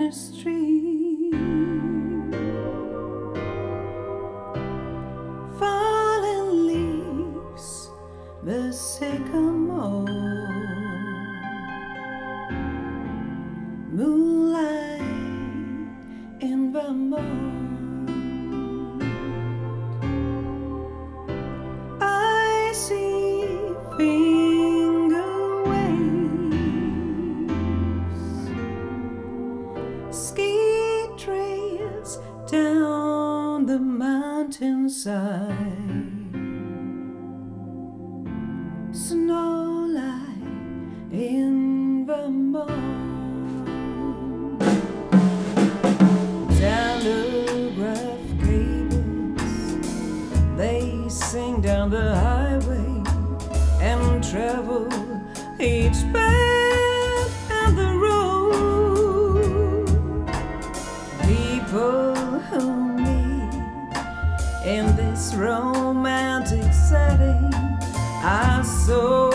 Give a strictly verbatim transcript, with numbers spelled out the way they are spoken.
street, falling leaves, the sycamore, moonlight in Vermont. I see finger waves, ski trails down the mountainside, snowlight in Vermont. Telegraph cables, they sing down the highway and travel each bend and the road. People who meet in this romantic setting are so